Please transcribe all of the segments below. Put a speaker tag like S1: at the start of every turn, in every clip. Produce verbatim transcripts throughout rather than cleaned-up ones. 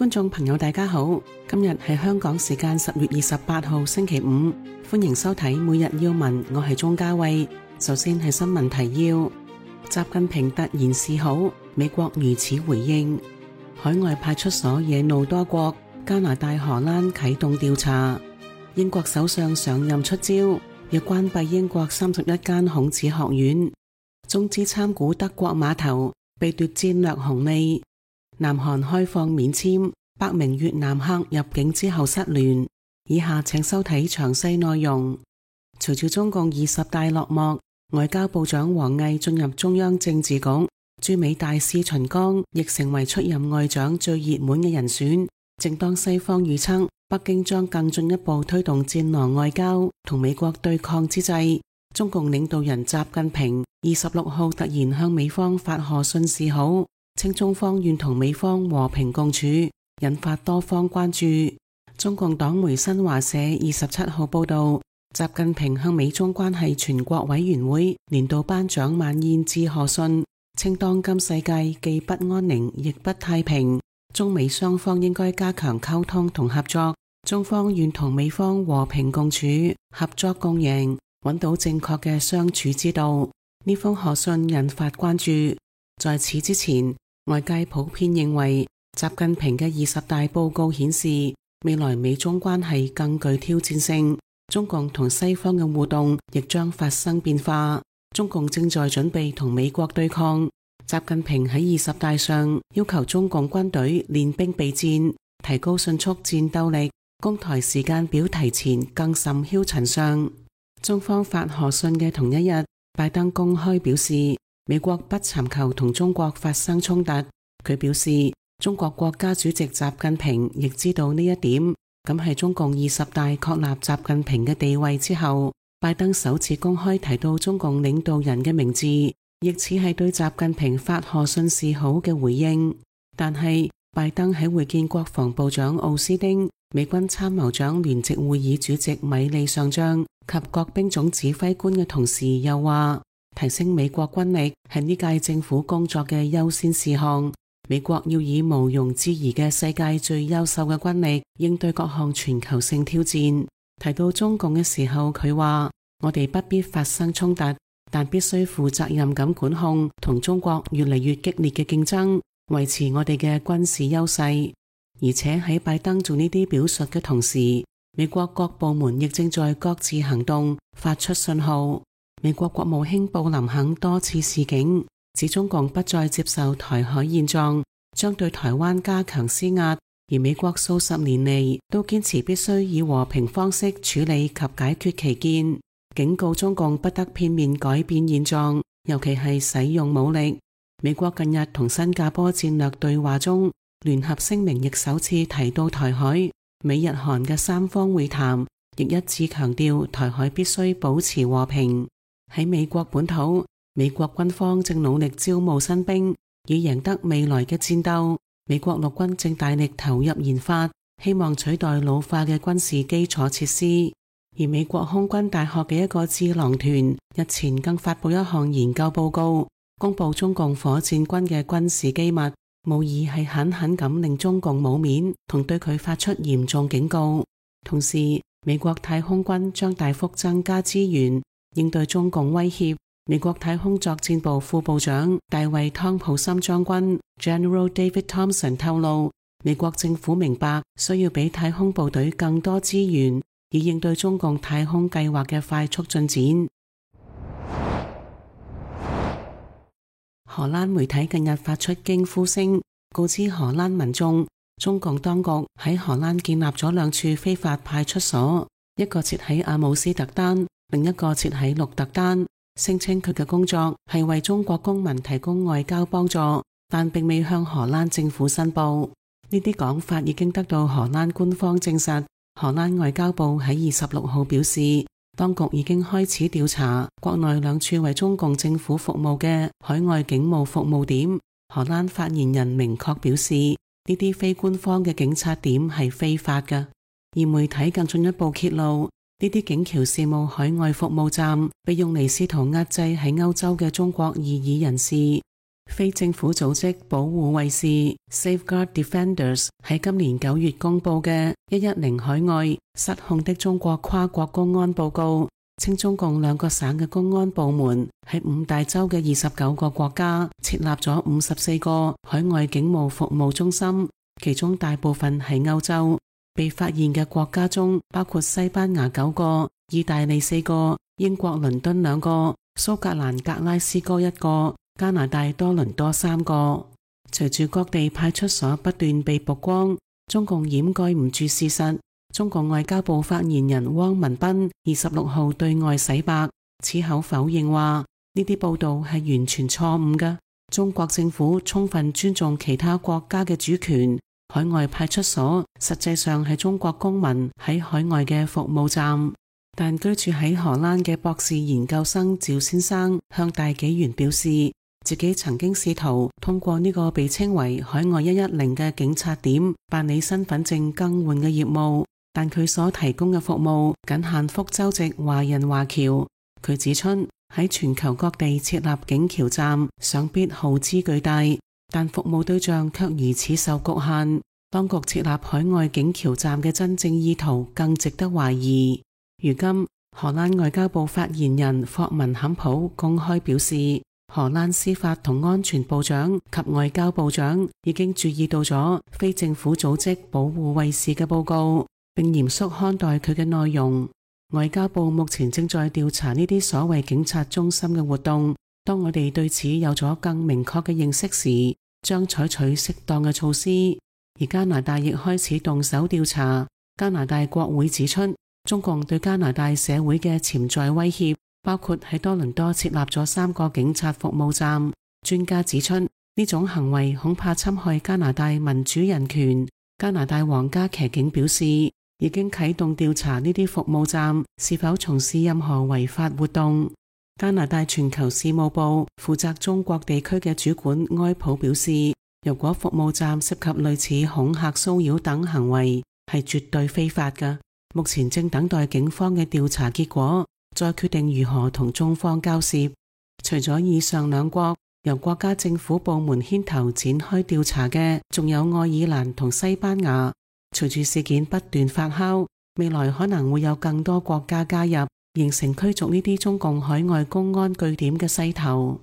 S1: 觀眾朋友大家好，今日係香港時間十月二十八號星期五，歡迎收睇每日要聞，我係鍾嘉慧。首先係新聞提要：習近平突然示好，美國如此回應；海外派出所惹怒多國，加拿大、荷蘭啟動調查；英國首相上任出招，要關閉英國三十一間孔子學院；中資參股德國碼頭被奪戰略紅利；南韓開放免簽，百名越南客入境之後失聯。以下請收睇詳細內容。隨住中共二十大落幕，外交部長王毅進入中央政治局，駐美大使秦剛亦成為出任外長最熱門嘅人選。正當西方預測北京將更進一步推動戰狼外交同美國對抗之際，中共領導人習近平二十六號突然向美方發賀信示好，稱中方願同美方和平共處，引發多方關注。中共黨媒新華社二十七號報道，習近平向美中關係全國委員會年度頒獎晚宴致賀信，稱當今世界既不安寧亦不太平，中美雙方應該加強溝通同合作，中方願同美方和平共處，合作共贏，揾到正確嘅相處之道。呢封賀信引發關注。在此之前，外界普遍認為習近平嘅二十大報告顯示，未來美中關係更具挑戰性，中共同西方嘅互動亦將發生變化。中共正在準備同美國對抗。習近平喺二十大上要求中共軍隊練兵備戰，提高迅速戰鬥力，攻台時間表提前更甚囂塵上。中方發賀信嘅同一日，拜登公開表示美國不尋求同中國發生衝突。佢表示中國國家主席習近平亦知道呢一點，咁係中共二十大確立習近平嘅地位之後，拜登首次公開提到中共領導人嘅名字，亦似係對習近平發賀信示好嘅回應。但係拜登喺會見國防部長奧斯丁、美軍參謀長聯席會議主席米利上將及各兵種指揮官嘅同時，又話提升美國軍力係呢屆政府工作嘅優先事項。美國要以毋庸置疑嘅世界最優秀嘅軍力應對各項全球性挑戰。提到中共嘅時候，佢話我哋不必發生衝突，但必須負責任咁管控同中國越嚟越激烈嘅競爭，維持我哋嘅軍事優勢。而且喺拜登做呢啲表述嘅同時，美國各部門亦正在各自行動，發出信號。美國國務卿布林肯多次示警，指中共不再接受台海現狀，將對台灣加強施壓。而美國數十年嚟都堅持必須以和平方式處理及解決歧見，警告中共不得片面改變現狀，尤其係使用武力。美國近日同新加坡戰略對話中，聯合聲明亦首次提到台海。美日韓嘅三方會談亦一致強調台海必須保持和平。喺美國本土，美國軍方正努力招募新兵，以贏得未來嘅戰鬥。美國陸軍正大力投入研發，希望取代老化嘅軍事基礎設施。而美國空軍大學嘅一個智囊團日前更發布一項研究報告，公布中共火箭軍嘅軍事機密，無疑係狠狠咁令中共冇面，同對佢發出嚴重警告。同時，美國太空軍將大幅增加資源，應對中共威脅。美國太空作戰部副部長大衛湯普森將軍 General David Thompson 透露，美國政府明白需要俾太空部隊更多資源，以應對中共太空計劃嘅快速進展。荷蘭媒體近日發出驚呼聲，告知荷蘭民眾，中共當局喺荷蘭建立咗兩處非法派出所，一個設喺阿姆斯特丹，另一個設喺鹿特丹。聲稱佢嘅工作係為中國公民提供外交幫助，但並未向荷蘭政府申報。呢啲講法已經得到荷蘭官方證實。荷蘭外交部喺二十六號表示，當局已經開始調查國內兩處為中共政府服務嘅海外警務服務點。荷蘭發言人明確表示，呢啲非官方嘅警察點係非法嘅。而媒體更進一步揭露，呢啲警僑事務海外服務站被用嚟試圖壓制喺歐洲嘅中國異議人士。 非政府組織保護衛士 Safeguard Defenders 喺今年九月公佈嘅一一零海外失控的中國跨國公安報告，稱中共兩個省嘅公安部門喺五大洲嘅二十九個國家設立咗五十四個海外警務服務中心，其中大部分係歐洲。被發現嘅國家中包括西班牙九個、意大利四個、英國倫敦兩個、蘇格蘭格拉斯哥一個、加拿大多倫多三個。隨住各地派出所不斷被曝光，中共掩蓋唔住事實。中共外交部發言人汪文斌二十六號對外洗白，矢口否認話呢啲報道係完全錯誤嘅。中國政府充分尊重其他國家嘅主權，海外派出所實際上係中國公民喺海外嘅服務站。但居住喺荷蘭嘅博士研究生趙先生向大紀元表示，自己曾經試圖通過呢個被稱為海外一一零嘅警察點辦理身份證更換嘅業務，但佢所提供嘅服務僅限福州籍華人華僑。佢指出，喺全球各地設立警僑站，想必耗資巨大，但服務對象卻如此受局限。當局設立海外警僑站嘅真正意圖更值得懷疑。如今，荷蘭外交部發言人霍文坎普公開表示，荷蘭司法同安全部長及外交部長已經注意到咗非政府組織保護衛士嘅報告，並嚴肅看待佢嘅內容。外交部目前正在調查呢啲所謂警察中心嘅活動，當我哋對此有咗更明確嘅認識時，將採取適當嘅措施。而加拿大亦開始動手調查。加拿大國會指出，中共對加拿大社會嘅潛在威脅包括喺多倫多設立咗三個警察服務站。專家指出，呢種行為恐怕侵害加拿大民主人權。加拿大皇家騎警表示，已經啟動調查呢啲服務站是否從事任何違法活動。加拿大全球事務部負責中國地區嘅主管埃普表示，如果服務站涉及類似恐嚇、騷擾等行為，係絕對非法㗎。目前正等待警方嘅調查結果，再決定如何同中方交涉。除咗以上兩國，由國家政府部門牽頭展開調查嘅，仲有愛爾蘭同西班牙。隨住事件不斷發酵，未來可能會有更多國家加入，形成驅逐呢啲中共海外公安據點嘅勢頭。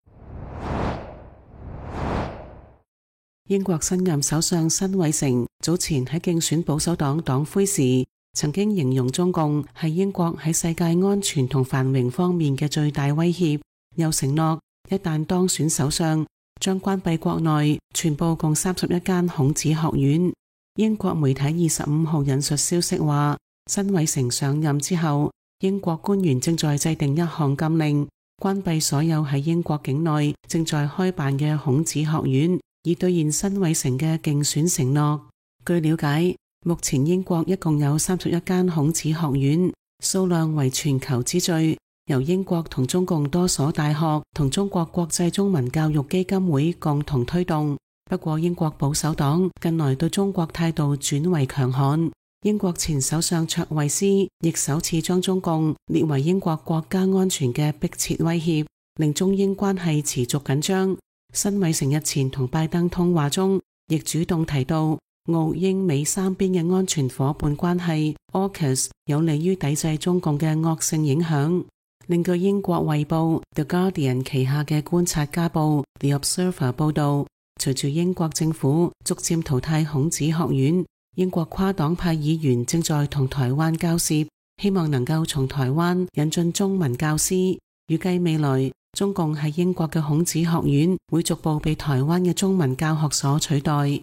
S1: 英國新任首相辛偉誠早前喺競選保守黨黨魁時，曾經形容中共係英國喺世界安全同繁榮方面嘅最大威脅，又承諾一旦當選首相，將關閉國內全部共三十一間孔子學院。英國媒體二十五號引述消息話，辛偉誠上任之後，英國官員正在制定一項禁令，關閉所有喺英國境內正在開辦嘅孔子學院，以兌現辛偉誠嘅競選承諾。據了解，目前英國一共有三十一間孔子學院，數量為全球之最，由英國同中共多所大學同中國國際中文教育基金會共同推動。不過英國保守黨近來對中國態度轉為強悍，英國前首相卓慧思亦首次將中共列為英國國家安全嘅迫切威脅，令中英關係持續緊張。辛偉誠日前同拜登通話中，亦主動提到澳英美三邊嘅安全夥伴關係 A U K U S 有利於抵制中共嘅惡性影響。另據英國衛報 The Guardian 旗下嘅觀察家報 The Observer 報道，隨住英國政府逐漸淘汰孔子學院，英國跨黨派議員正在同台灣交涉，希望能夠從台灣引進中文教師。預計未來中共喺英國嘅孔子學院會逐步被台灣嘅中文教學所取代。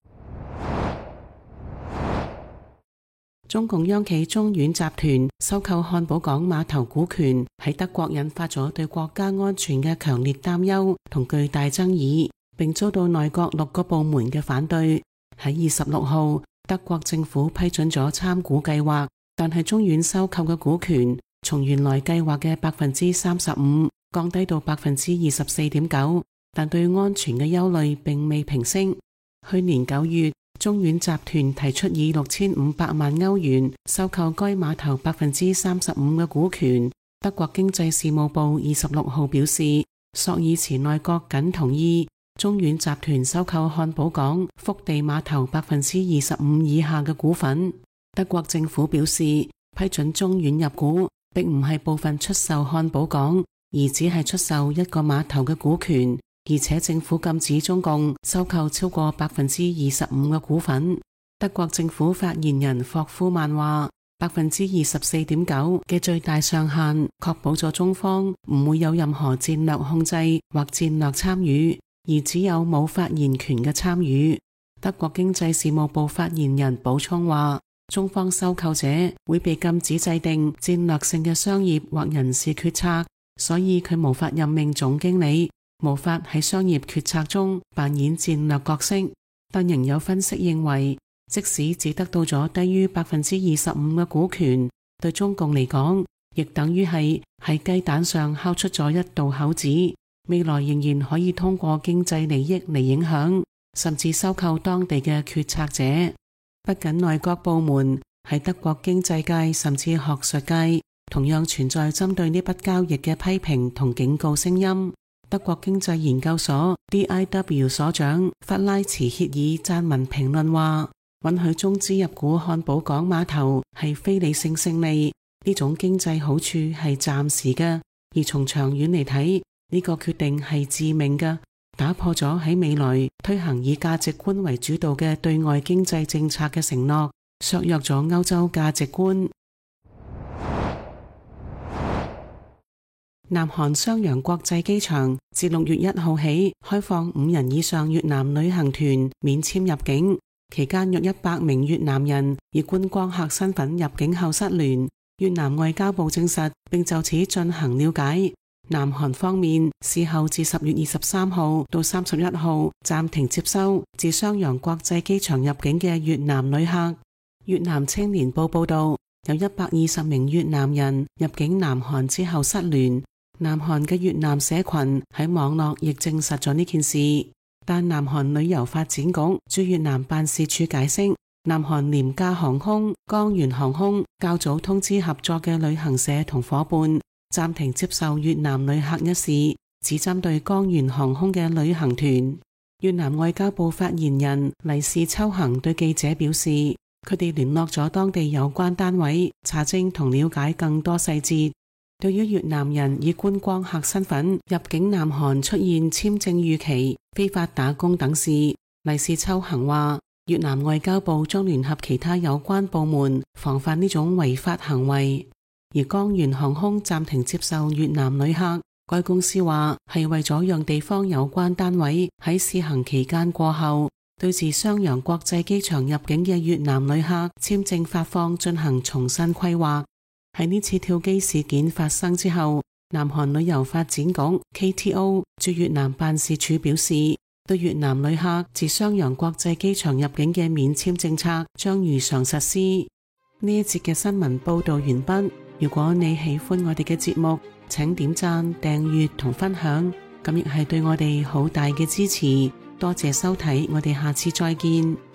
S1: 中共央企中遠集團收購漢堡港碼頭股權，喺德國引發咗對國家安全嘅強烈擔憂同巨大爭議，並遭到內閣六個部門嘅反對。喺二十六號，德國政府批准咗參股計劃，但係中遠收購嘅股權從原來計劃嘅百分之三十五降低到百分之二十四點九，但對安全嘅憂慮並未平息。去年九月，中遠集團提出以六千五百萬歐元收購該碼頭百分之三十五嘅股權。德國經濟事務部二十六號表示， 索爾茨內閣僅同意中遠集團收購漢堡港福地碼頭百分之二十五以下嘅股份。德國政府表示，批准中遠入股並唔係部分出售漢堡港，而只係出售一個碼頭嘅股權，而且政府禁止中共收購超過百分之二十五嘅股份。德國政府發言人霍夫曼話，百分之二十四點九嘅最大上限確保咗中方唔會有任何戰略控制或戰略參與，而只有冇發言權嘅參與。德國經濟事務部發言人補充話，中方收購者會被禁止制定戰略性嘅商業或人事決策，所以佢無法任命總經理，無法喺商業決策中扮演戰略角色。但仍有分析認為，即使只得到咗低於百分之二十五嘅股權，對中共嚟講，亦等於係喺雞蛋上敲出咗一道口子。未來仍然可以通過經濟利益嚟影響，甚至收購當地嘅決策者。不僅內閣部門，喺德國經濟界甚至學術界，同樣存在針對呢筆交易嘅批評同警告聲音。德國經濟研究所 D I W 所長弗拉茨歇爾撰文評論話，允許中資入股漢堡港碼頭係非理性勝利，呢種經濟好處係暫時嘅，而從長遠嚟睇，呢個決定係致命嘅，打破咗喺未來推行以價值觀為主導嘅對外經濟政策嘅承諾，削弱咗歐洲價值觀。南韓襄陽國際機場自六月一號起開放五人以上越南旅行團免簽入境，期間約一百名越南人以觀光客身份入境後失聯，越南外交部證實並就此進行了解。南韓方面事後自十月二十三號到三十一號暫停接收自襄陽國際機場入境嘅越南旅客。越南青年報報道，有一百二十名越南人入境南韓之後失聯。南韓嘅越南社群喺網絡亦證實咗呢件事，但南韓旅遊發展局駐越南辦事處解釋，南韓廉價航空江原航空較早通知合作嘅旅行社同伙伴暫停接受越南旅客一事，只針對江原航空嘅旅行團。越南外交部發言人黎氏秋恒對記者表示，佢哋聯絡咗當地有關單位，查證同了解更多細節。對於越南人以觀光客身份入境南韓出現簽證逾期、非法打工等事，黎氏秋恒話，越南外交部將聯合其他有關部門防範呢種違法行為。而江原航空暫停接受越南旅客，該公司話係為咗讓地方有關單位喺試行期間過後，對自襄陽國際機場入境嘅越南旅客簽證發放進行重新規劃。喺呢次跳機事件發生之後，南韓旅遊發展局 K T O 駐越南辦事處表示，對越南旅客自襄陽國際機場入境嘅免簽政策將如常實施。呢一節嘅新聞報道完畢。如果你喜歡我哋嘅節目，請點讚、訂閱同分享，咁亦係對我哋好大嘅支持。多謝收睇，我哋下次再見。